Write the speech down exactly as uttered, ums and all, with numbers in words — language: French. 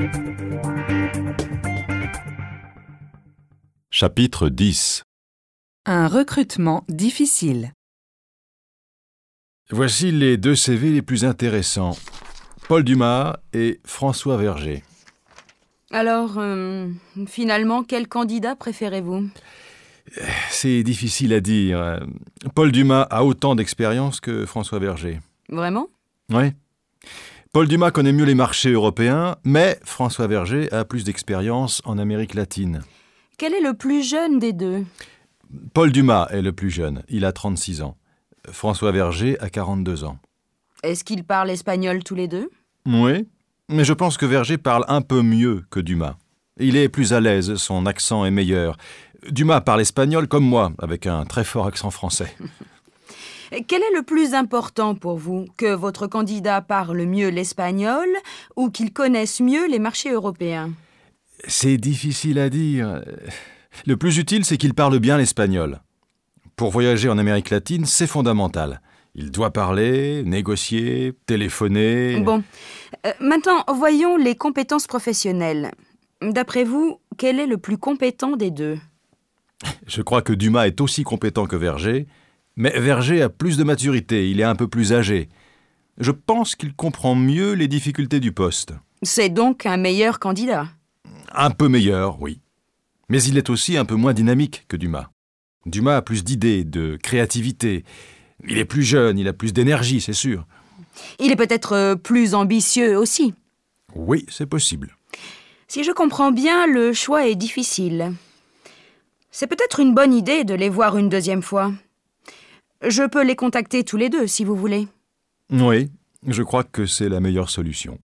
Chapitre dix. Un recrutement difficile. Voici les deux C V les plus intéressants. Paul Dumas et François Verger. Alors, euh, finalement, quel candidat préférez-vous ? C'est difficile à dire. Paul Dumas a autant d'expérience que François Verger. Vraiment ? Oui. Paul Dumas connaît mieux les marchés européens, mais François Verger a plus d'expérience en Amérique latine. Quel est le plus jeune des deux ? Paul Dumas est le plus jeune, il a trente-six ans. François Verger a quarante-deux ans. Est-ce qu'ils parlent espagnol tous les deux ? Oui, mais je pense que Verger parle un peu mieux que Dumas. Il est plus à l'aise, son accent est meilleur. Dumas parle espagnol comme moi, avec un très fort accent français. Quel est le plus important pour vous ? Que votre candidat parle mieux l'espagnol ou qu'il connaisse mieux les marchés européens ? C'est difficile à dire. Le plus utile, c'est qu'il parle bien l'espagnol. Pour voyager en Amérique latine, c'est fondamental. Il doit parler, négocier, téléphoner... Bon. Euh, maintenant, voyons les compétences professionnelles. D'après vous, quel est le plus compétent des deux ? Je crois que Dumas est aussi compétent que Verger, mais Verger a plus de maturité, il est un peu plus âgé. Je pense qu'il comprend mieux les difficultés du poste. C'est donc un meilleur candidat ? Un peu meilleur, oui. Mais il est aussi un peu moins dynamique que Dumas. Dumas a plus d'idées, de créativité. Il est plus jeune, il a plus d'énergie, c'est sûr. Il est peut-être plus ambitieux aussi. Oui, c'est possible. Si je comprends bien, le choix est difficile. C'est peut-être une bonne idée de les voir une deuxième fois. Je peux les contacter tous les deux, si vous voulez. Oui, je crois que c'est la meilleure solution.